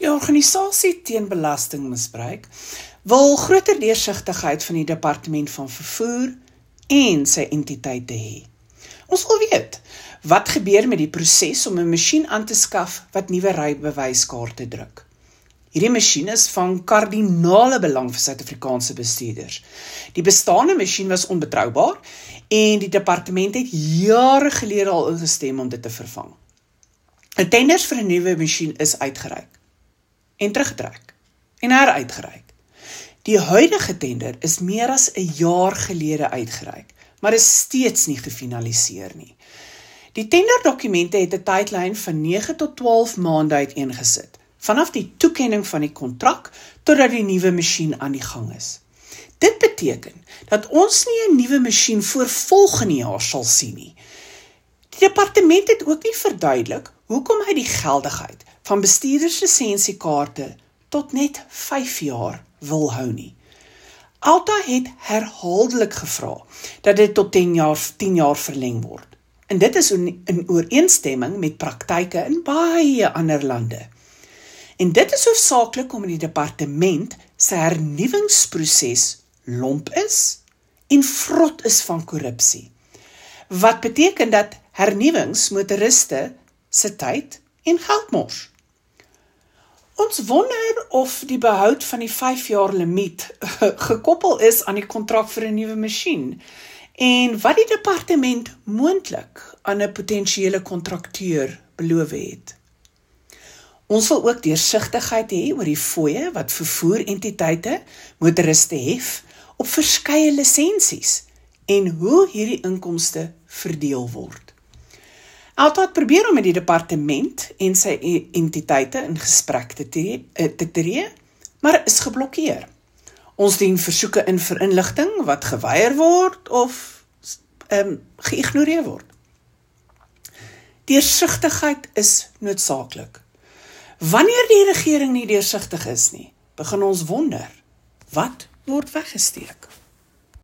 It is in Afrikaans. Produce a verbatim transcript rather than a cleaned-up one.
Die organisasie teen belastingmisbruik wil groter deursigtigheid van die Departement van Vervoer en sy entiteite hê. Ons wil weet, wat gebeur met die proses om 'n masjien aan te skaf wat nuwe rybewyskaarte druk? Hierdie masjien is van kardinale belang vir Suid-Afrikaanse bestuurders. Die bestaande masjien was onbetroubaar en die departement het jare gelede al ingestem om dit te vervang. 'n Tenders vir 'n nuwe masjien is uitgereik en teruggetrek en heruitgereik. Die huidige tender is meer as 'n jaar gelede uitgereik, maar is steeds nie gefinaliseer nie. Die tenderdokumente het 'n tydlyn van nege tot twaalf maande uiteengesit, vanaf die toekenning van die kontrak totdat die nuwe masjien aan die gang is. Dit beteken dat ons nie 'n nuwe masjien voor volgende jaar sal sien nie. Die departement het ook nie verduidelik hoekom hy die geldigheid van bestuurderslisensiekaarte tot net vyf jaar wil hou nie. Alta het herhaaldelik gevra dat dit tot tien jaar, tien jaar verleng word. En dit is in ooreenstemming met praktyke in baie ander lande. En dit is hoofsaaklik omdat die departement sy hernuwingsproses lomp is en vrot is van korrupsie. Wat beteken dat hernuwings motoriste se tyd en geld mors. Ons wonder of die behoud van die vyf jaar limiet gekoppel is aan die kontrak vir 'n nuwe masjien en wat die departement moontlik aan 'n potensiële kontrakteur beloof het. Ons wil ook deursigtigheid hê oor die fooie wat vervoerentiteite motoriste hef op verskeie lisensies en hoe hierdie inkomste verdeel word. Alta het probeer om met die departement en sy entiteite in gesprek te tree, te tree, maar is geblokkeer. Ons dien versoeke in vir inligting wat geweier word of um, geïgnoreer word. Deursigtigheid is noodsaaklik. Wanneer die regering nie deursigtig is nie, begin ons wonder, wat word weggesteek?